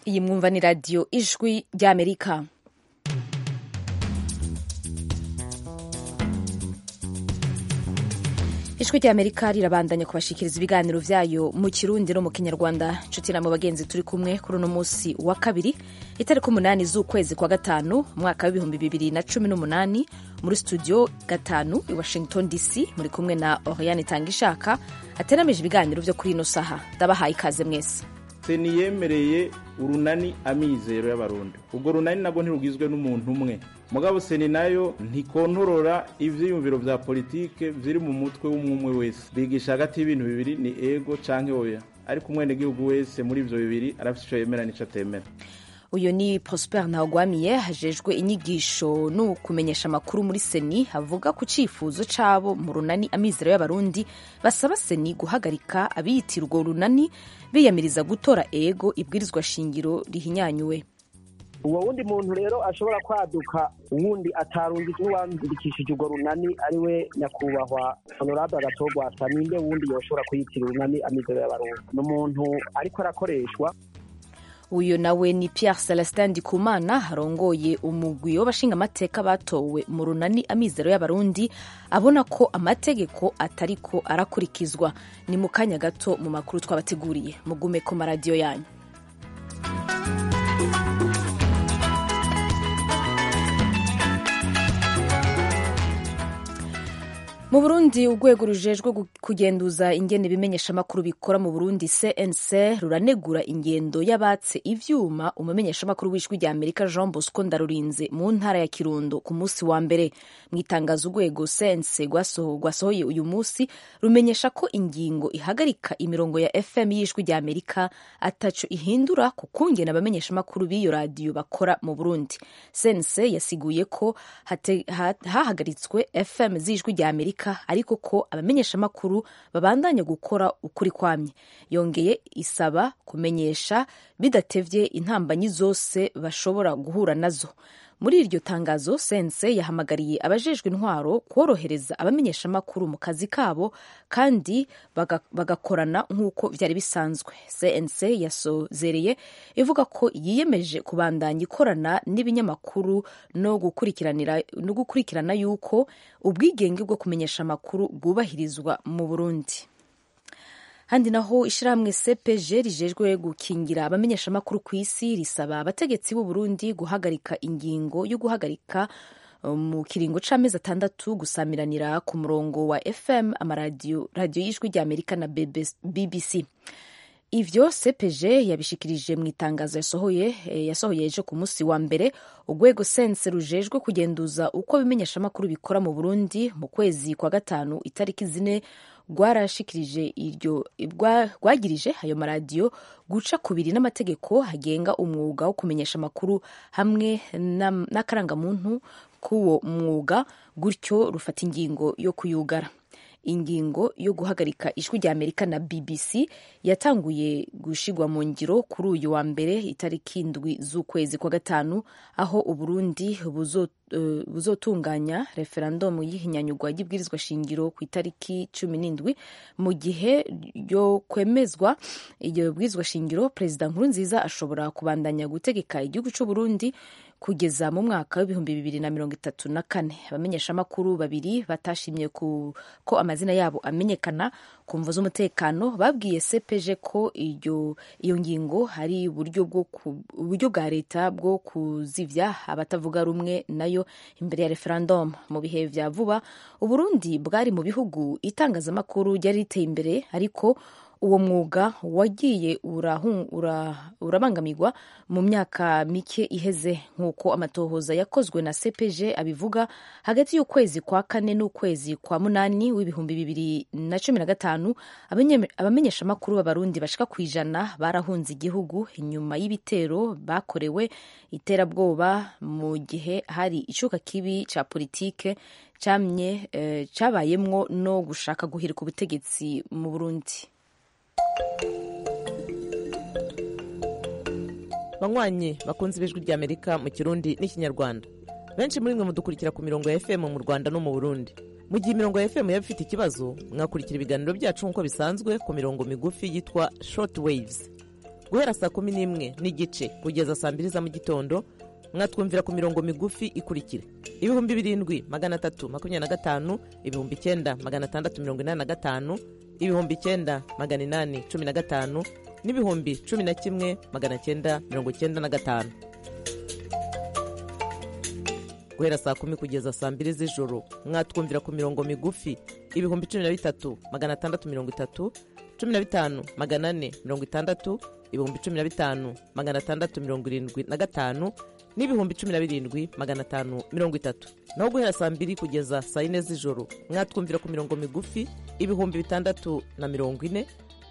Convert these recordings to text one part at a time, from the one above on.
iyi mwumva ni radiyo ijwi ry'Amerika. ijwi ry'Amerika rirabandanya kubashikiriza ibiganiro vyayo mu Kirundi no mu Kinyarwanda. Nshuti namwe bagenzi, turi kumwe kuri uno musi wa kabiri itariki 8 z'ukwezi kwa gatanu umwaka w'ibihumbi 2018 muri studio gatanu i Washington DC. Muri kumwe na Oriane Tangishaka ateramije ibiganiro vyo kuri ino saha. Ndabahaye ikaze mwese. Seni yemereye urunani amizero y'abarundi. Ubwo runani nabwo ntirugizwe n'umuntu umwe. Mugabo seni nayo ntikontorora ivyiyumviro vya politike viri mu mutwe w'umwe wese. Bigisha hagati y'ibintu bibiri, ni ego canke oya. Ariko umwene gihugu wese muri ivyo bibiri arafise ico yemera n'ico atemera. Uyo ni Prosper Ntawugwamiye hajejwe inyigisho no kumenyesha amakuru muri Seni, avuga ku cifuzo cabo mu runani amizero y'abarundi basaba Seni guhagarika abiyitira urwo runani biyamiriza gutora ego ibwirizwa shingiro rihinyanyuwe. Uwo wundi muntu rero ashobora kwaduka uwundi atarungije uwandikishije urwo runani ariwe nyakubahwa Honorable Gatogwasa, ninde wundi yoshobora kuyitira urunani amizero y'abarundi? N'umuntu ariko arakoreshwa. Uyo nawe ni Pierre Celestin Ndikumana arongoye umugwi w'abashinga amateka batowe mu runani amizero y'abarundi, abona ko amategeko atariko arakurikizwa. Ni mu kanya gato mu makuru twabateguriye. Mugume ku maradiyo yanyu. Mu Burundi, urwego rujejwe kugenduza ingene ibimenyesha makuru bikora mu Burundi CNC ruranegura ingendo y'abatse ivyuma umumenyesha makuru w'ijwi rya Amerika Jean Bosco Ndarurinze mu ntara ya Kirundo ku musi wa mbere. Mwitangazo urwego CNC gwasohoye uyu musi rumenyesha ko ingingo ihagarika imirongo ya FM y'ijwi rya Amerika ataco ihindura ku kungena abamenyesha makuru b'iyo radio bakora mu Burundi. CNC yasiguye ko hahagaritswe FM z'ijwi rya Amerika ariko ko abamenyesha makuru babandanya gukora ukuri kwamye. Yongeye isaba kumenyesha bidatevye intambanyi zose bashobora guhura nazo. Muri iryo tangazo, CNC yahamagariye abajejwe intwaro kworohereza abamenyesha makuru mu kazi kabo kandi bagakorana nk'uko vyari bisanzwe. CNC yasozereye ivuga ko yiyemeje kubandanya ikorana n'ibinyamakuru no gukurikirana yuko ubwigenge bwo kumenyesha amakuru bwubahirizwa mu Burundi. Handi naho ishirahamwe CPG rijejwe gukingira abamenyesha amakuru ku isi risaba abategetsi b'u Burundi guhagarika ingingo yo guhagarika mu kiringo c'amezi 6 gusamiranira ku murongo wa FM radio y'ijwi rya Amerika na BBC. Ivyo CPG yabishikirije mu itangazo yasohoye ejo ku musi wa mbere. Urwego CNC rujejwe kugenduza uko bimenyesha amakuru bikora mu Burundi mu kwezi kwa gatanu itariki 4 rwagirije ayo maradiyo guca kubiri n'amategeko agenga umwuga wo kumenyesha amakuru hamwe n'akarangamuntu k'uwo mwuga, gutyo rufata ingingo yo kuyugara. Ingingo yo guhagarika ijwi rya Amerika na BBC yatanguye gushigwa mu ngiro kuri uyu wa mbere itariki 7 z'ukwezi kwa gatanu, aho Uburundi buzotunganya referendum y'ihinyanyurwa y'ibwirizwa shingiro ku itariki 17. Mu gihe yo kwemezwa iryo bwirizwa shingiro, Perezida Nkurunziza ashobora kubandanya gutegeka igihugu c'u Burundi kugeza mu mwaka w'ibihumbi 2034. Abamenyesha makuru babiri batashimye ko amazina yabo amenyekana ku mvo z'umutekano babwiye CPG ko iyo ngingo hari uburyo bwa leta bwo kuzivya abatavuga rumwe nayo imbere ya referendum. Mu bihe vya vuba Uburundi bwari mu bihugu itangazamakuru ryari riteye imbere, ariko uwo mwuga wagiye urabangamirwa mu myaka mike iheze, nk'uko amatohoza yakozwe na CPG abivuga. Hagati y'ukwezi kwa 4 n'ukwezi kwa 8 w'ibihumbi 2015 abamenyesha makuru b'abarundi bashika kwijana barahunze igihugu inyuma y'ibitero bakorewe iterabwoba mu gihe hari icuka kibi ca politike cabayemwo no gushaka guhirika ubutegetsi mu Burundi. Banywanyi bakunze ibijwi rya Amerika mu Kirundi n'Ikinyarwanda, benshi muri mwe mudukurikira ku mirongo ya FM mu Rwanda no mu Burundi. Mu gihe imirongo ya FM yaba ifite ikibazo, mwakurikira ibiganiro byacu nk'uko bisanzwe ku mirongo migufi yitwa short waves. guhera saa 11:15 kugeza saa 2 za mu gitondo mwatwumvira ku mirongo migufi ikurikira: 7325, 9685, 9815 n'ibihumbi 11,995. Guhera saa 10 kugeza saa 2 z'ijoro mwatwumvira ku mirongo migufi 13,630, 15,460, 15,675 n'ibihumbi 17,530. naho guhera saa 2 kugeza saa 4 z'ijoro mwatwumvira ku mirongo migufi 640,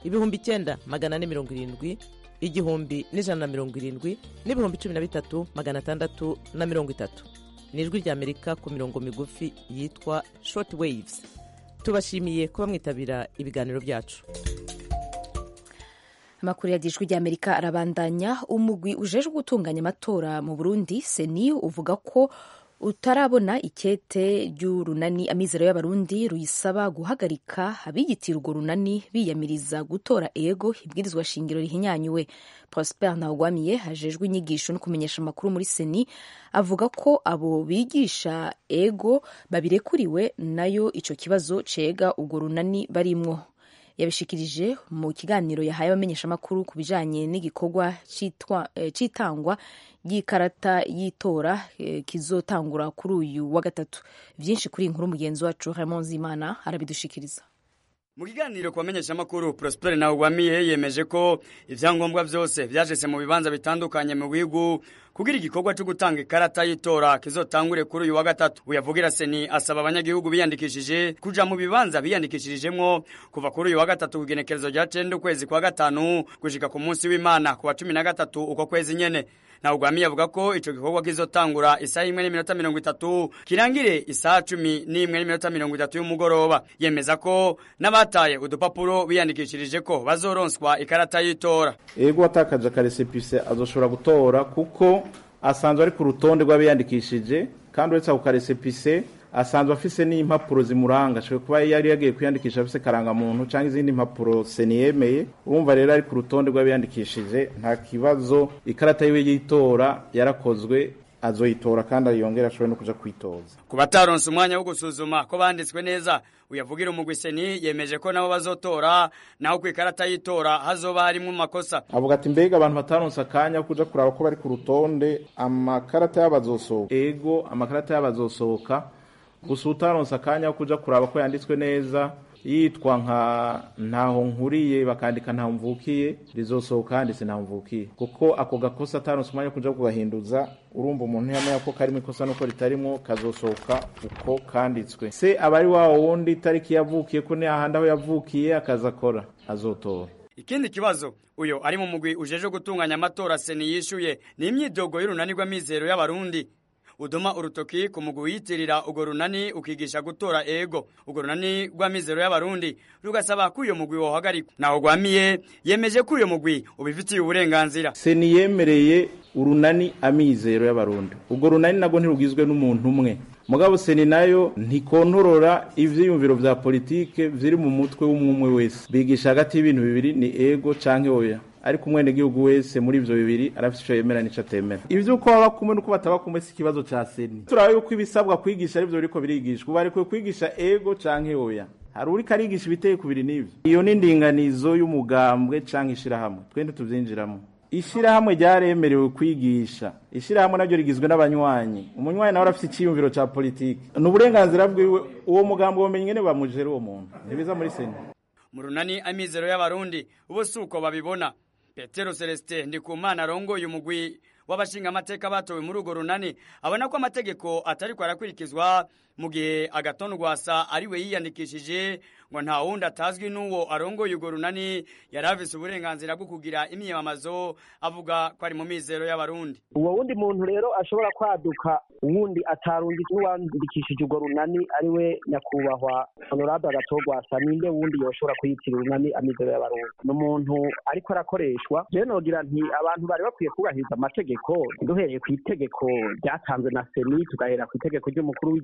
9,470, 1,170 n'ibihumbi 13,630. ni ijwi ry'Amerika ku mirongo migufi yitwa short waves. Tubashimiye kuba mwitabira ibiganiro byacu. Amakuru y'ijwi ry'Amerika arabandanya. Umugwi ujejwe gutunganya amatora mu Burundi Seni uvuga ko utarabona ikete ry'urunani Amizero y'Abarundi ruyisaba guhagarika abiyitira urwo runani biyamiriza gutora ego ibwirizwa shingiro rihinyanyuwe. Prosper Ntawugwamiye hajejwe inyigisho no kumenyesha amakuru muri Seni avuga ko abo bigisha ego babirekuriwe nayo ico kibazo cega urwo runani barimwo. Yabishikirije mu kiganiro yahaye abamenyesha amakuru ku bijanye n'igikorwa citangwa y'ikarata y'itora kizotangura kuri uyu wa gatatu. Vyinshi kuri inkuru mugenzi wacu Raymond Zimana arabidushikiriza. Mu kiganiro kubamenyesha amakuru, Prosper Ntawugwamiye yemeje ko ivyangombwa vyose vyajese mu bibanza bitandukanye mu gihugu kugira igikorwa cyo gutanga ikarata y'itora kizotangure kuri uyu wa gatatu. Uyavugira Seni asaba abanyagihugu biyandikishije kuja mu bibanza biyandikishirijemwo kuva kuri uyu wa gatatu kugenekerezo rya 9 ukwezi kwa gatanu gushika ku munsi w'Imana ku wa 13 uko kwezi nyene. Ntawugwamiye avuga ko ico gikorwa kizotangura isaha 1:30 kirangire isaha 11:30 y'umugoroba. Yemeza ko n'abataye udupapuro biyandikishirije ko bazoronswa ikarata y'itora. Ego atakaje akaresepise azoshobora gutora kuko asanzwe ari ku rutonde rw'abiyandikishije, kandi uretse ako karesepise asanzwe afise n'impapuro zimuranga. Ashobora kuba yari yagiye kwiyandikisha afise karangamuntu cyangwa izindi mpapuro Seni yemeye. Urumva rero ari ku rutonde rw'abiyandikishije, nta kibazo. Ikarata yiwe y'itora yarakozwe, azoyitora kandi yongera ashobora no kuja kwitoza. Ku bataronse umwanya wo gusuzuma ko banditswe neza, uyavugira umugwi Seni yemeje ko nabo bazotora, naho ku ikarata y'itora hazoba harimo makosa. Avuga ati mbega abantu bataronse akanya kuja kuraba ko bari ku rutonde, amakarata y'abazosohoka ego amakarata y'abazosohoka gusa utaronse akanya kuja kuraba ko yanditswe neza yitwa ntaho nkuriye bakandika ntaho mvukiye rizosohoka handitse ntaho mvukiye, kuko ako gakosa ataronse umwanya kuja kugahinduza. Urumva umuntu yamenya ko karimo ikosa nuko ritarimo kazosohoka uko kanditswe. Se abari wawo wundi tariki yavukiye ko ne ahandi aho yavukiye akazakora azotora. Ikindi kibazo uyo ari mu mugwi ujeje gutunganya amatora Seni yishuye ni imyidogo y'urunani rw'Amizero y'Abarundi. Udoma urutoki ku mugwi yitirira ugo runani ukigisha gutora ego. Ugo runani rw'Amizero y'Abarundi rugasaba ko uyo mugwi wohagarikwa. Ntawugwamiye yemeje ko uyo mugwi ubifitiye uburenganzira. Seni yemereye urunani Amizero y'Abarundi. Ugo runani nago ntirugizwe n'umuntu umwe. Mugabo Seni nayo ntikontorora ivyiyumviro vya politike viri mu mutwe w'umwe wese. Bigisha hagati y'ibintu bibiri, ni ego canke oya. Ariko umwene gihugu wese muri ivyo bibiri arafite ico yemera n'ico atemera. Ivyo uko baba kumwe nuko bataba kumwe si kibazo ca Seni. Turabe yuko ibisabwa kwigisha ari byo biriko birigishwa. Bari kwigisha ego canke oya. Hari uri karigisha ibiteye kubiri n'ivyo. Iyo ni ndinganizo y'umugambwe canke ishirahamwe. Twende tuvyinjiramo. Ishirahamwe ryaremerewe kwigisha. Ishirahamwe nabyo rigizwe n'abanywanyi. Umunywanyi nawe arafite iciyumviro ca politike. N'uburenganzira bwiwe uwo mugambwe womenye ngene bamujere uwo muntu. Ntibiza muri Seni. Mu runani Amizero y'Abarundi ubo suko babibona. Petero Celestin Ndikumana arongoye umugwi w'abashinga amateka batowe muri ugo runani abona ko amategeko atari kwarakurikizwa mu gihe Agathon Rwasa ari we yiyandikishije ngo nta wundi atazwi n'uwo arongoye ugo runani yaravise uburenganzira bwo kugira imyiyamamazo, avuga ko ari mu Mizero y'Abarundi. Uwo wundi muntu rero ashobora kwaduka uwundi atarundi n'uwandikishije ugo runani ari we nyakubahwa Honorable Agathon Rwasa, ninde wundi yoshobora kuyitira urunani Amizero y'Abarundi. N'umuntu ariko arakoreshwa. Je nogira nti abantu bari bakwiye kubahiriza amategeko, duhereye ku itegeko ryatanzwe na Seni, tugahera ku itegeko ry'umukuru w'igihugu,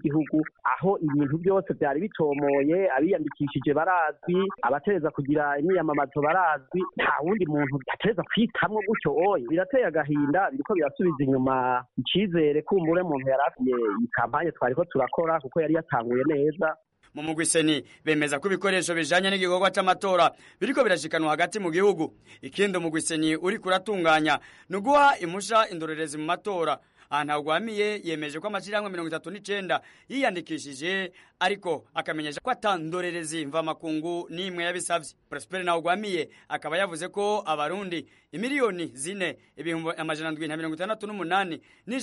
aho ibintu byose byari bitomoye, abiyandikishije barazwi, abatereza kugira imyiyamamazo barazwi, nta wundi muntu atereza kwitamwo gutyo oye. Birateye agahinda, biriko birasubiza inyuma icizere kumbure muntu yarafiye iyi kampanye twariko turakora kuko yari yatanguye neza. Mu mugwi seni bemeza ko ibikoresho bijanye n'igikorwa c'amatora biriko birashikanwa hagati mu gihugu. Ikindi umugwi seni uri kuratunganya nuguha impusha indorerezi mu matora. Ntawugwamiye yemeje ko amashirahamwe 39 yiyandikishije ariko akamenyesha ko atandorerezi mva makungu nimwe yabisavye. Prosper Ntawugwamiye akaba yavuze ko abarundi imiliyoni 4,768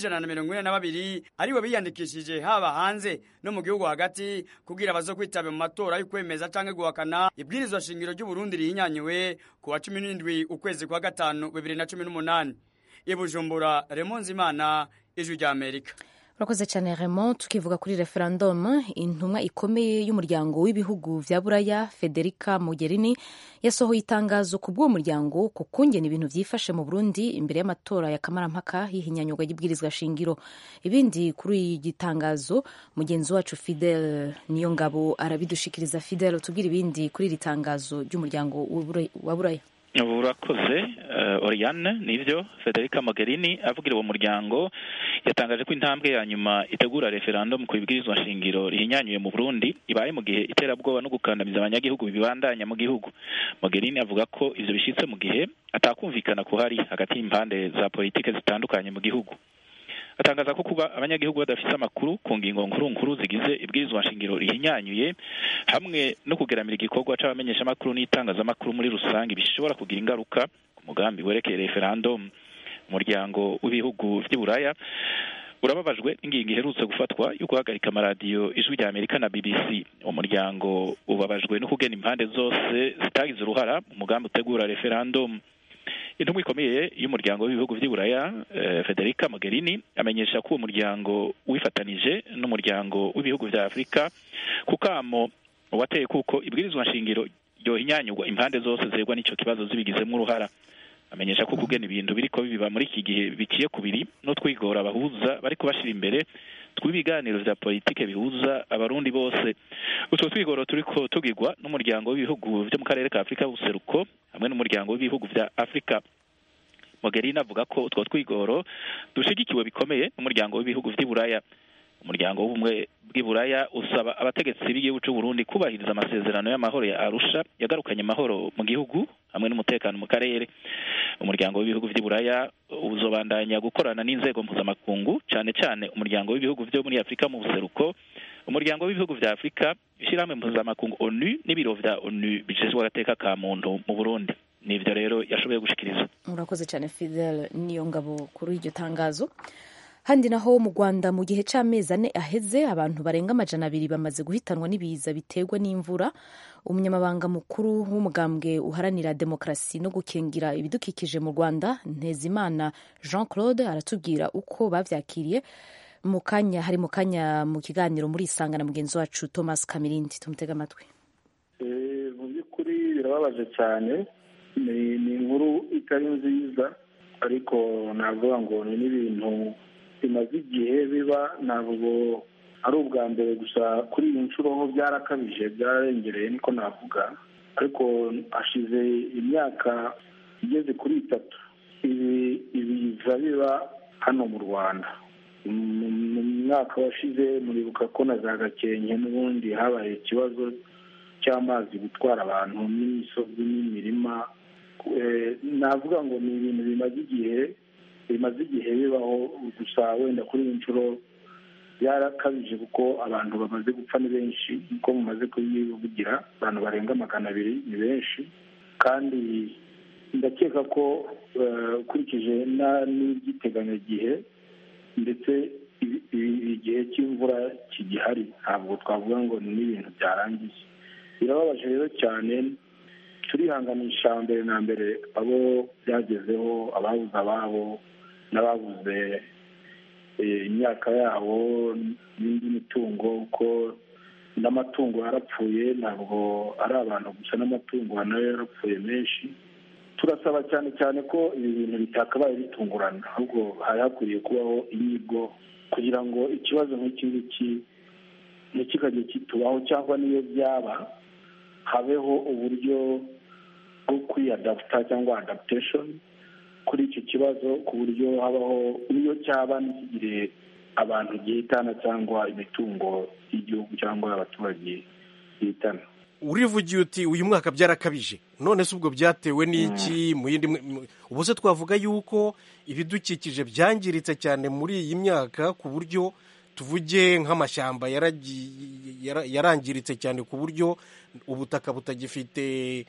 n'ijana aribo biyandikishije haba hanze no mu gihugu hagati kugira bazokwitaba mu matora yo kwemeza canke guhakana ibwirizwa shingiro ry'u Burundi rihinyanywe ku wa 17 ukwezi kwa gatanu 2018. Ibujumbura, Raymond Nzimana, Ijwi rya Amerika. Urakoze cyane Raymond. Tukivuga kuri referendum, intumwa ikomeye y'umuryango w'ibihugu vya Buraya Federica Mogherini yasohoye itangazo ku bw'uwo muryango ku kungena ibintu vyifashe mu Burundi imbere y'amatora ya kamarampaka y'ihinyanyurwa ry'ibwirizwa shingiro. Ibindi kuri iyi gitangazo mugenzi wacu Fidel Niyongabo arabidushikiriza. Fidel, tubwire ibindi kuri iri tangazo ry'umuryango wa Buraya. Urakoze Oriane. Nivyo Federica Mogherini avugira uwo muryango yatangaje ko intambwe ya nyuma itegura referendum ku ibwirizwa shingiro rihinyanyuye mu Burundi ibaye mu gihe iterabwoba no gukandamiza abanyagihugu bibandanya mu gihugu. Mogherini avuga ko ivyo bishitse mu gihe atakumvikana kuhari hagati y'impande za politike zitandukanye mu gihugu. Atangaza ko kuba abanyagihugu badafite amakuru ku ngingo nkuru zigize ibwirizwa shingiro rihinyanyuye hamwe no kugeramira igikorwa c'abamenyesha amakuru n'itangazamakuru muri rusange bishobora kugira ingaruka ku mugambi werekeye referendum. Umuryango w'ibihugu vy'Iburaya urababajwe ingingo iherutse gufatwa yo guhagarika amaradiyo Ijwi rya Amerika na BBC. Umuryango ubabajwe no kugena impande zose zitagize uruhara mu mugambi utegura referendum. Intumwa ikomeye y'umuryango w'ibihugu vy'Iburaya Federica Mogherini amenyesha ko uwo muryango wifatanije n'umuryango w'ibihugu vya Afrika kukamo wateye kuko ibwirizwa shingiro yohinyanyurwa impande zose zegwa n'ico kibazo zibigizemo uruhara. Amenyesha ko kugena ibintu biriko biba muri iki gihe biciye kubiri no twigora abahuza bariko bashira imbere twibiganiro vya politike bihuza abarundi bose. Utwo twigoro turiko tugirwa n'umuryango w'ibihugu vyo mu karere ka Afrika y'ubuseruko hamwe n'umuryango w'ibihugu vya Afrika. Mogherini avuga ko utwo twigoro dushigikiwe bikomeye n'umuryango w'ibihugu vy'Iburaya. Umuryango w'ubumwe bw'Iburaya usaba abategetsi b'igihugu c'u Burundi kubahiriza amasezerano y'amahoro ya Arusha yagarukanye amahoro mu gihugu hamwe n'umutekano mu karere. Umuryango w'ibihugu vy'Iburaya uzobandanya gukorana n'inzego mpuzamakungu cane cane umuryango w'ibihugu vyo muri Afrika mu buseruko, umuryango w'ibihugu vya Afrika, ishirahamwe mpuzamakungu ONU n'ibiro vya ONU bijejwe agateka ka muntu mu Burundi. Nivyo rero yashoboye gushikiriza. Urakoze cyane Fidel Niyongabo kuri iryo tangazo. Handi naho mu Rwanda mu gihe c'amezi 4 aheze abantu barenga 200 bamaze guhitanwa n'ibiza biterwa n'imvura. Umunyamabanga mukuru w'umugambwe uharanira demokrasi no gukingira ibidukikije mu Rwanda Ntezimana Jean Claude aratubwira uko bavyakiriye mu kanya mu kiganiro muri Isanga na mugenzi wacu Thomas Kamirindi. Tumutega amatwi. Mu by'ukuri birababaje cyane, ni inkuru itari nziza ariko navuga ngo ni n'ibintu bimaze igihe biba, ntabwo ari ubwa mbere gusa kuri iyi nshuro ho byarakabije byararengereye niko navuga, ariko hashize imyaka igeze kuri 3 ibiza biba hano mu Rwanda. Mu mwaka washize muribuka ko na za Gakenke n'ubundi habaye ikibazo cy'amazi gutwara abantu n'imisozi n'imirima. Navuga ngo ni ibintu bimaze igihe bibaho, gusa wenda kuri iyi nshuro byarakabije kuko abantu bamaze gupfa ni benshi, uko mumaze kubivugira abantu barenga 200 ni benshi, kandi ndakeka ko ukurikije n'ibyiteganyagihe ndetse igihe cy'imvura kigihari ntabwo twavuga ngo ni ibintu byarangiye. Birababaje rero cyane, turihanganisha mbere na mbere abo byagezeho, ababuze ababo n'ababuze imyaka yabo n'indi mitungo, kuko n'amatungo yarapfuye, ntabwo ari abantu gusa, n'amatungo nayo yarapfuye menshi. Turasaba cyane cyane ko ibi bintu bitakabaye bitungurana, ahubwo hari hakwiriye kubaho inyigo kugira ngo ikibazo nk'iki ngiki ntikikajye kitubaho cyangwa n'iyo byaba habeho uburyo bwo kwiyadaputa cyangwa adaptation kuri icyo kibazo ku buryo habaho n'iyo cyaba ntikigire abantu gihitana cyangwa imitungo y'igihugu cyangwa abaturage gihitana. urivugiye uti uyu mwaka byarakabije, none se ubwo byatewe n'iki? mu yindi ubu se twavuga yuko ibidukikije byangiritse cyane muri iyi myaka ku buryo tuvuge nk'amashyamba yarangiritse cyane ku buryo ubutaka butagifite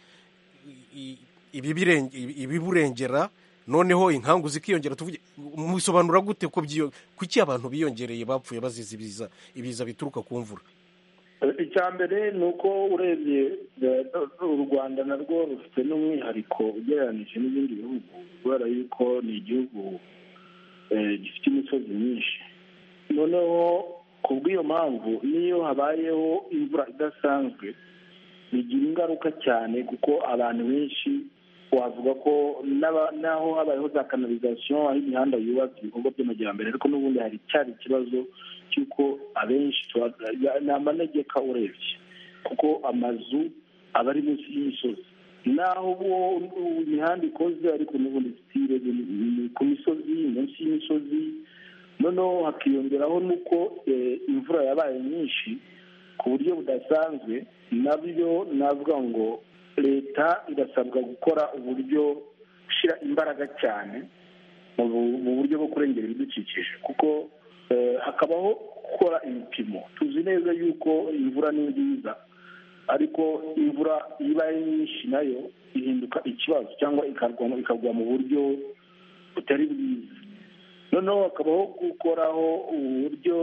ibiburengera, noneho inkangu zikiyongera. tuvuge musobanura gute ko kuki abantu biyongereye bapfuye bazize ibiza bituruka ku mvura? icya mbere ni uko urebye u Rwanda narwo rufite n'umwihariko ugereranyije n'ibindi bihugu, kubera yuko ni igihugu gifite imisozi myinshi. noneho ku bw'iyo mpamvu n'iyo habayeho imvura idasanzwe bigira ingaruka cyane, kuko abantu benshi wavuga ko naho habayeho za kanalizasiyo, aho imihanda yubatse ibikorwa by'amajyambere, ariko n'ubundi hari cyari ikibazo cy'uko abenshi ni amanegeka urebye, kuko amazu aba ari munsi y'imisozi. naho imihanda ikoze ariko n'ubundi sitire ku misozi, munsi y'imisozi. noneho hakiyongeraho n'uko imvura yabaye nyinshi ku buryo budasanzwe. nabyo navuga ngo leta irasabwa gukora uburyo gushyira imbaraga cyane mu buryo bwo kurengera ibidukikije, kuko hakabaho gukora ibipimo. tuzi neza yuko imvura ni nziza, ariko imvura iyo ibaye nyinshi nayo ihinduka ikibazo cyangwa ikagwa mu buryo butari bwiza. noneho hakabaho gukoraho uburyo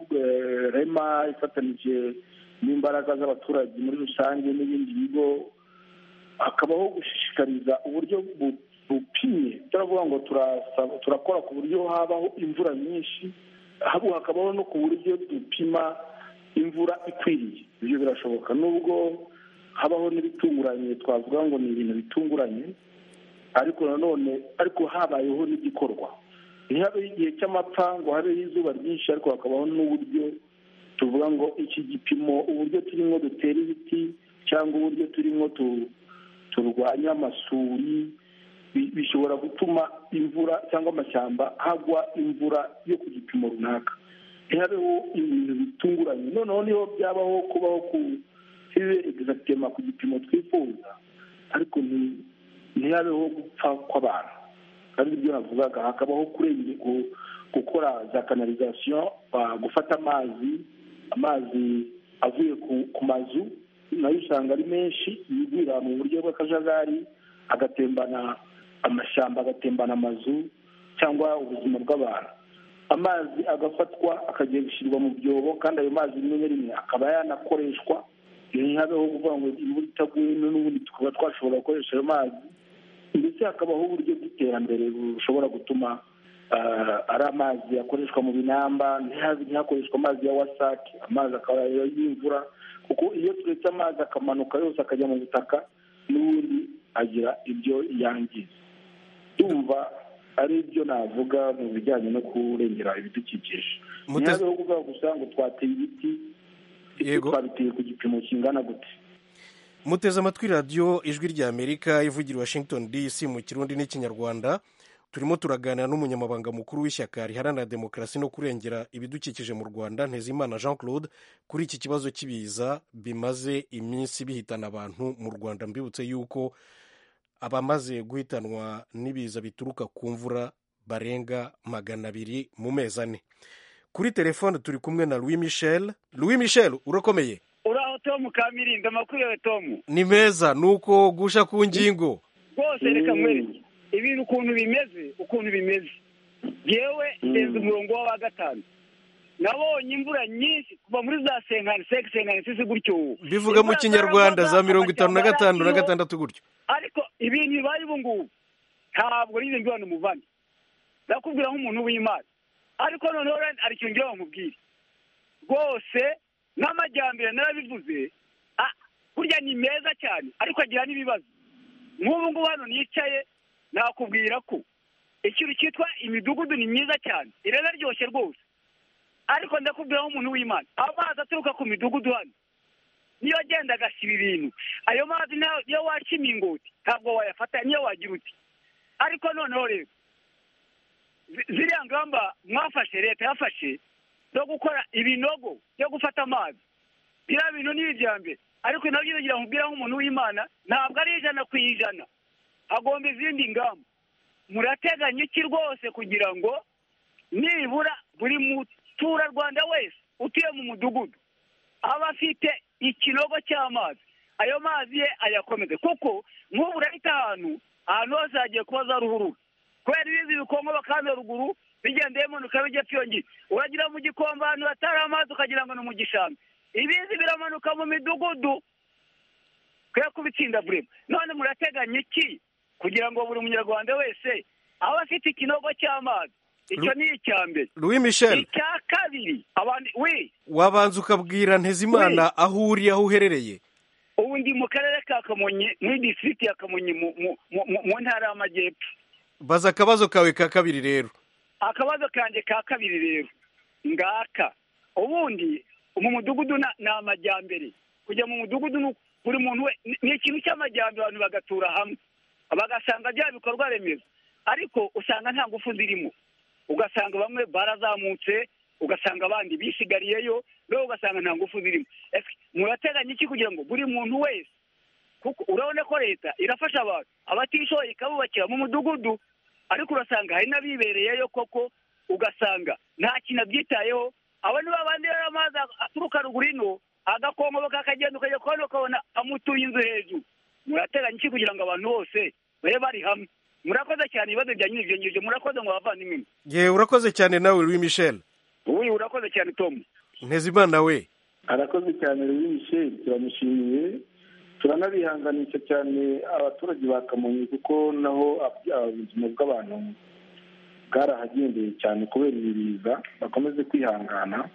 rema ifatanije n'imbaraga z'abaturage muri rusange n'ibindi bigo, hakabaho gushishikariza uburyo bupimye. turavuga ngo turakora ku buryo habaho imvura nyinshi, hakabaho no ku buryo dupima imvura ikwiriye. ibyo birashoboka nubwo habaho n'ibitunguranye, twavuga ngo ni ibintu bitunguranye, ariko nanone habayeho n'igikorwa. ntihabeho igihe cy'amapfa ngo habeho izuba ryinshi, ariko hakabaho n'uburyo tuvuga ngo iki gipimo, uburyo turimo dutera ibiti cyangwa uburyo turimo turwanya amasuri, bishobora gutuma imvura cyangwa amashyamba hagwa imvura yo ku gipimo runaka. ntihabeho ibintu bitunguranye. noneho niho byabaho kubaho hibe egizagitema ku gipimo twifuza, ariko ntihabeho gupfa kw'abantu. kandi ibyo navugaga, hakabaho gukora za kanalizasiyo, gufata amazi avuye ku mazu, nayo usanga ari menshi, yigwira mu buryo bw'akajagari, agatembana amashyamba, agatembana amazu cyangwa ubuzima bw'abantu. amazi agafatwa akagiye gushyirwa mu byobo, kandi ayo mazi rimwe na rimwe akaba yanakoreshwa. ntihabeho kuvuga ngo imvura itaguye n'ubundi tukaba twashobora gukoresha ayo mazi. ndetse hakabaho uburyo bw'iterambere bushobora gutuma ari amazi akoreshwa mu binamba, ntihakoreshwa amazi ya wasake, amazi akaba y'imvura, kuko iyo turetse amazi akamanuka yose akajya mu butaka, n'ubundi agira ibyo yangiza. ndumva ari ibyo navuga mu bijyanye no kurengera ibidukikije. ntihabeho kuvuga gusa ngo twateye ibiti, twabiteye ku gipimo kingana gute. muteze amatwi radiyo ijwi ry'Amerika ivugira Washington DC mu kirundi n'ikinyarwanda. turimo turaganira n'umunyamabanga mukuru w'ishyaka riharanira demokarasi no kurengera ibidukikije mu Rwanda, Ntezimana Jean Claude, kuri iki kibazo cy'ibiza bimaze iminsi bihitana abantu mu Rwanda. mbibutse yuko abamaze guhitanwa n'ibiza bituruka ku mvura barenga 200 mu mezi 4. kuri telefone turi kumwe na Louis Michel. Louis Michel, urakomeye? uraho Tom Kamirinda, amakuru yawe Tom? ni meza. nuko gusha ku ngingo rwose, reka mwereke ibintu ukuntu bimeze. yewe ndenze umurongo wa 5, nabonye imvura nyinshi kuva muri za 56 gutyo, bivuga mu kinyarwanda za 55 na 6 gutyo. ariko ibintu bibaye ubu ngubu ntabwo rize mbibona umuvandi, ndakubwira nk'umuntu w'Imana. ariko noneho ari cyo ngira bamubwire rwose, n'amajyambere narabivuze, burya ni meza cyane, ariko agira n'ibibazo. nk'ubu ngubu hano nicaye nakubwira ko ikintu cyitwa imidugudu ni myiza cyane, iranaryoshye rwose. ariko ndakubwira nk'umuntu w'Imana amazi aturuka ku midugudu hano niyo agenda agasiba ibintu ayo mazi niyo waca imingoti ntabwo wayafata niyo wagira uti ariko noneho rero ziriya ngamba mwafashe leta yafashe zo gukora ibinogo byo gufata amazi biriya bintu ni ibyambere ariko nabyo bigira nkubwira nk'umuntu w'Imana ntabwo ari 100%, agomba izindi ngamba. Murateganya iki rwose kugira ngo nibura buri muturarwanda wese utuye mu mudugudu aba afite ikinogo cy'amazi, ayo mazi ye ayakomeze, kuko nk'ubu urahita ahantu hose hagiye kuba za ruhurura kubera ibizi bikongo bakaza ruguru bigendeye manuka bijya pyongi, uragira mu gikomba ahantu hatari amazi ukagira ngo ni mu gishanga, ibizi biramanuka mu midugudu kwe kubitsinda vrema. None murateganya iki kugira ngo buri munyarwanda wese aba afite ikinogo cy'amazi? Icyo ni icyambere. Louis Michel, icya kabiri abandi wabanza ukabwira Ntezimana aho uri, aho uherereye? Ubu ndi mu karere ka Kamonyi muri district ya Kamonyi mu ntara y'Amajyepfo. Baza akabazo kawe ka kabiri rero. Akabazo kanjye ka kabiri rero ngaka, ubundi mu mudugudu na amajyambere, kujya mu mudugudu buri muntu we ni ikintu cy'amajyambere, abantu bagatura hamwe bagasanga bya bikorwa remezo, ariko usanga nta ngufu zirimo, ugasanga bamwe barazamutse, ugasanga abandi bisigariyeyo, rero ugasanga nta ngufu zirimo. Murateganya iki kugira ngo buri muntu wese, kuko urabona ko leta irafasha abantu abatishoboye ikabubakira mu mudugudu, ariko urasanga hari n'abibereyeyo koko ugasanga nta kintu abyitayeho. Abo ni babandi rero amazi aturuka ruguru ino agakongo kakagenda ukajya kubona ukabona amutuye inzu hejuru. Murateganya iki kugira ngo abantu bose babe bari hamwe? Murakoze cyane, ibibazo byanyu n'ibyo ngibyo, murakoze ngo bavandimwe. Ye, urakoze cyane nawe Louis Michel. Oui, urakoze cyane Tom. Ntezimana we? Arakoze cyane Louis Michel, turamushimiye, turanabihanganisha cyane abaturage ba Kamonyi, kuko naho ubuzima bw'abantu bwarahagendeye cyane kubera ibiza, bakomeze kwihangana.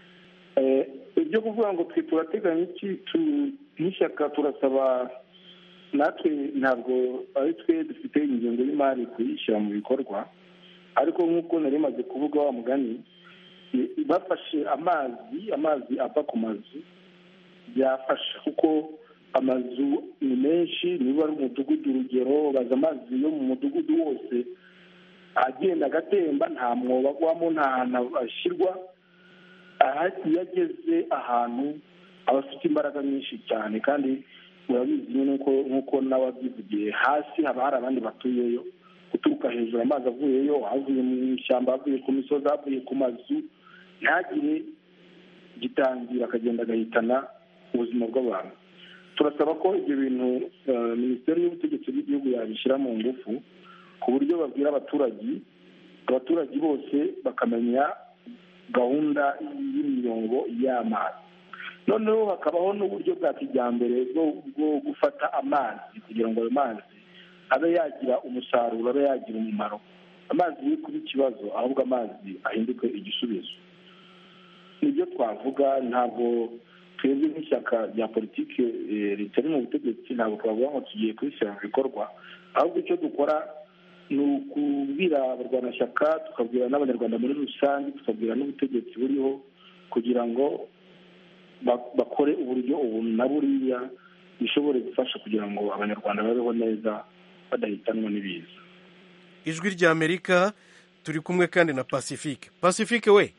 Ibyo kuvuga ngo twe turateganya iki nk'ishyaka, turasaba natwe, ntabwo ari twe dufite ingengo y'imari kuyishyira mu bikorwa, ariko nk'uko nari maze kuvuga wa mugani, bafashe amazi ava ku mazu byafasha, kuko amazu ni menshi, niba ari umudugudu urugero baza amazi yo mu mudugudu wose agenda agatemba, nta mwobo agwamo, nta hantu ashyirwa. Iyo ageze ahantu aba afite imbaraga nyinshi cyane, kandi urabizi nk'uko n'ababyivugiye, hasi haba hari abandi batuyeyo, guturuka hejuru amazi avuyeyo, avuye mu ishyamba, avuye ku misozi, avuye ku mazu, ntagire gitangira akagenda agahitana ubuzima bw'abantu. Turasaba ko ibyo bintu Minisiteri y'Ubutegetsi bw'Igihugu yabishyira mu ngufu, ku buryo babwira abaturage bose bakamenya gahunda y'imiyongo y'amazi. Noneho hakabaho n'uburyo bwa kijyambere bwo gufata amazi kugira ngo ayo mazi abe yagira umusaruro, abe yagira umumaro. Amazi yo kuba ikibazo, ahubwo amazi ahinduke igisubizo. Nibyo twavuga, ntabwo twebwe nk'ishyaka rya politiki ritari mu butegetsi ntabwo twavuga ngo tugiye kubishyira mu bikorwa, ahubwo icyo dukora ni ukubwira abarwanashyaka, tukabwira n'abanyarwanda muri rusange, tukabwira n'ubutegetsi buriho, kugira ngo bakore uburyo ubu na buriya bishobore gufasha kugira ngo abanyarwanda babeho neza badahitanwa n'ibiza. Ijwi ry'Amerika, turi kumwe kandi na Pacifique. Pacifique we?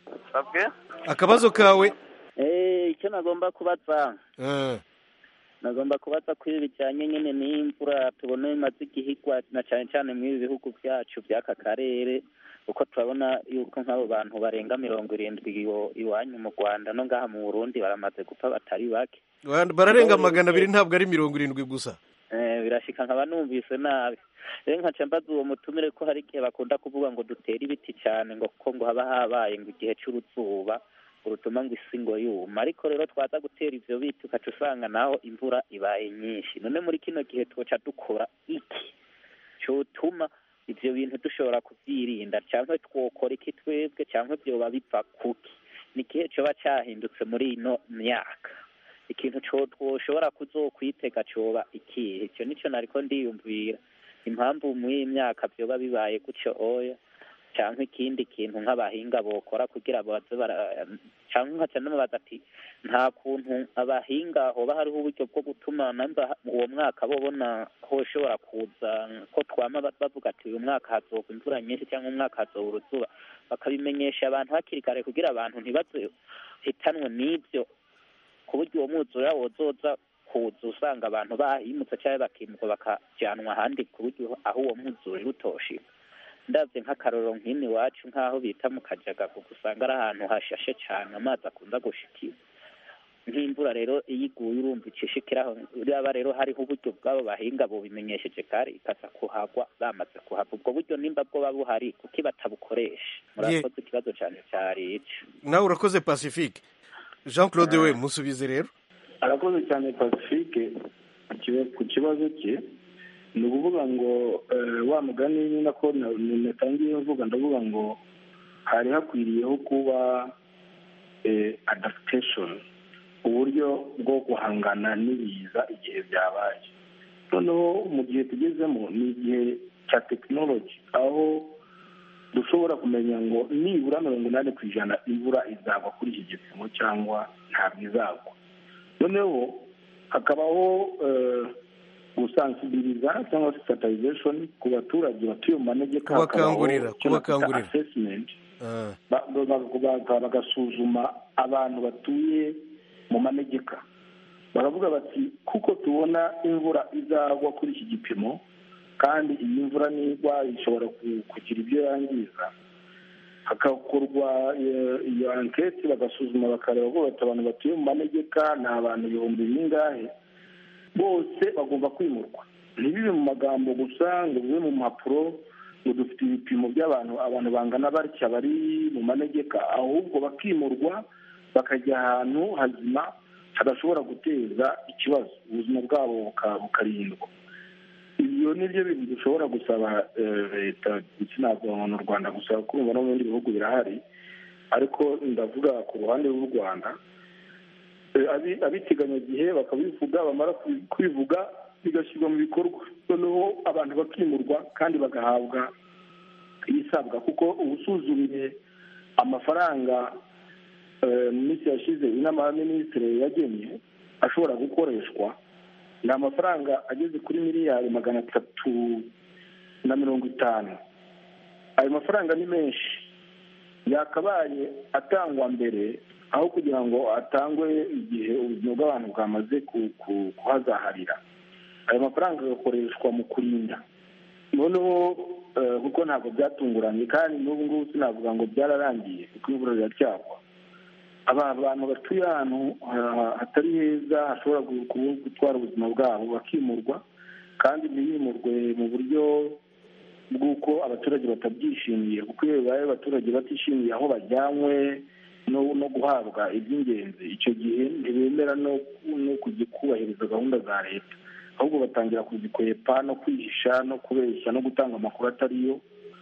Akabazo kawe? Icyo nagomba kubaza, nagomba kubaza kuri bijyanye nyine n'imvura tubona imaze igihigwa, na cyane cyane muri ibi bihugu byacu by'aka karere, uko turabona yuko nk'abo bantu barenga 70 iwanyu mu Rwanda no ngaha mu Burundi baramaze gupfa batari bake. Bararenga 200, ntabwo ari 70 gusa. Birashika nkaba numvise nabi. Rero nkaca mbaza uwo mutumire ko hari igihe bakunda kuvuga ngo dutere ibiti cyane, ngo kuko ngo haba habaye ngo igihe cy'uruzuba urutuma ngo isi ngo yuma, ariko rero twaza gutera ivyo biti ukaca usanga naho imvura ibaye nyinshi. None muri kino gihe twoca dukora iki cyotuma ivyo bintu dushobora kuvyirinda, cyangwa twokora iki twebwe, cyangwa byoba biva kuki? Ni igihe coba cyahindutse muri ino myaka, ikintu twoshobora kuzokwitega coba ikihe? Icyo nico nariko ndiyumvira impamvu muri iyi myaka byoba bibaye gutyo oya. cyangwa ikindi kintu nk'abahinga bokora kugira baze cyangwa nkaca n'ababaza ati nta kuntu abahinga hoba hariho uburyo bwo gutuma namba uwo mwaka babona hoshobora kuza ko twama bavuga ati uyu mwaka hazogwa imvura nyinshi cyangwa umwaka hazogwa uruzuba, bakabimenyesha abantu hakiri kare kugira abantu ntibazohitanwe n'ibyo, ku buryo uwo mwuzura wozoza kuza usanga abantu bahimutse cyangwa bakimurwa bakajyanwa ahandi, ku buryo aho uwo mwuzura utoshika. Ndabye nk'akarorero nk'ino iwacu nk'aho bita mu Kajaga, kuko usanga ari ahantu hashashe cyane amazi akunda gushikira nk'imvura rero iyo iguye urumva icishikiraho. Yaba rero hariho uburyo bw'abo bahinga bubimenyesheje kare ikaza kuhagwa bamaze kuhagwa, ubwo buryo nimba bwo buba buhari kuko batabukoresha. Murakoze, ikibazo cyane cyari ico. Nawe urakoze Pacifique. Jean Claude we musubize rero. Arakoze cyane Pacifique ku kibazo cye. Ni ukuvuga ngo wa mugani ni nako natangiye mvuga, ndavuga ngo hari hakwiriyeho kuba adaptation, uburyo bwo guhangana n'ibiza igihe byabaye. Noneho mu gihe tugezemo ni igihe cya tekinoloji, aho dushobora kumenya ngo nibura 80% imvura izagwa kuri iki gipimo cyangwa ntabwo izagwa. Noneho hakabaho gusansibiriza cyangwa sensitization ku baturage batuye mu manegeka, kubakangurira assessment, bagasuzuma abantu batuye mu manegeka, baravuga bati kuko tubona imvura izagwa kuri iki gipimo kandi iyi mvura nigwa ishobora kugira ibyo yangiza, hagakorwa iyo anketi bagasuzuma bakareba ko abantu batuye mu manegeka ni abantu ibihumbi bingahe, bose bagomba kwimurwa. Ntibibe mu magambo gusa ngo bibe mu mpapuro ngo dufite ibipimo by'abantu bangana batya bari mu manegeka, ahubwo bakimurwa bakajya ahantu hazima hadashobora guteza ikibazo, ubuzima bwabo bukarindwa. Ibyo ni byo bintu dushobora gusaba leta, sinavuga mu Rwanda gusa kuko no mu bindi bihugu birahari, ariko ndavuga ku ruhande rw'u Rwanda, abiteganyagihe bakabivuga, bamara kwivuga bigashyirwa mu bikorwa, noneho abantu bakimurwa kandi bagahabwa ibisabwa, kuko ubusuzumire amafaranga mu minsi yashize inama y'abaminisitiri yagennye ashobora gukoreshwa ni amafaranga ageze kuri miliyari 350. Ayo mafaranga ni menshi, yakabaye atangwa mbere aho kugira ngo atangwe igihe ubuzima bw'abantu bwamaze kuhazaharira. Ayo mafaranga agakoreshwa mu kurinda. Noneho kuko ntabwo byatunguranye kandi n'ubu ngubu sinavuga ngo byararangiye kuko imvura iracyagwa, abantu batuye ahantu hatari heza hashobora gutwara ubuzima bwabo bakimurwa, kandi ntibimurwe mu buryo bw'uko abaturage batabyishimiye, kuko iyo bibaye abaturage batishimiye aho bajyanywe no guhabwa iby'ingenzi, icyo gihe ntibemera no kubahiriza gahunda za leta, ahubwo batangira kuzikwepa no kwihisha no kubeshya no gutanga amakuru atariyo,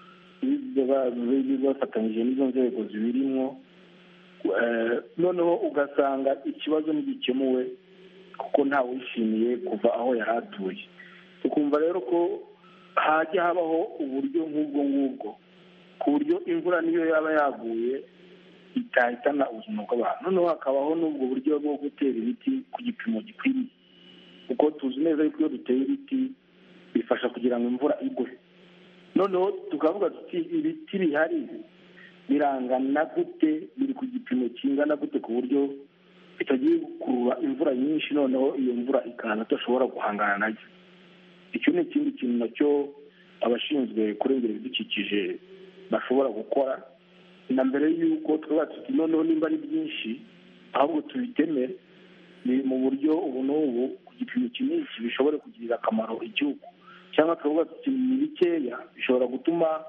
bafatanyije n'izo nzego zibirimo. Noneho ugasanga ikibazo ntigikemuwe kuko ntawe wishimiye kuva aho yari atuye. Tukumva rero ko hajya habaho uburyo nk'ubwo ngubwo, ku buryo imvura niyo yaba yaguye itahitana ubuzima bw'abantu. Noneho hakabaho n'ubwo buryo bwo gutera ibiti ku gipimo gikwiriye, kuko tuzi neza yuko iyo duteye ibiti bifasha kugira ngo imvura igwe. Noneho tukavuga tuti ibiti bihari birangana gute, biri ku gipimo kingana gute ku buryo bitagiye gukurura imvura nyinshi, noneho iyo mvura ikana tudashobora guhangana nayo. Icyo ni ikindi kintu nacyo abashinzwe kurengera ibidukikije bashobora gukora, na mbere y'uko twaba tuti noneho nimba ari byinshi ahubwo tubiteme mu buryo ubu n'ubu ku gipimo kinini bishobora kugirira akamaro igihugu, cyangwa tukavuga tuti ni bikeya bishobora gutuma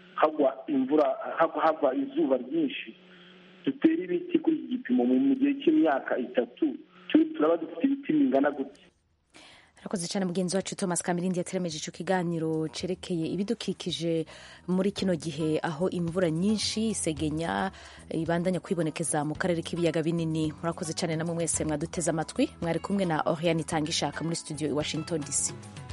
hagwa izuba ryinshi, dutera ibiti kuri iki gipimo mu gihe cy'imyaka 3 turaba dufite ibiti bingana gutya. Arakoze cyane mugenzi wacu Thomas Kamirindi yateremeje icyo kiganiro cerekeye ibidukikije muri kino gihe, aho imvura nyinshi isegenya ibandanya kwibonekeza mu karere k'ibiyaga binini. Murakoze cyane namwe mwese mwaduteze amatwi, mwari kumwe na Oriane Itangishaka muri studio i Washington DC.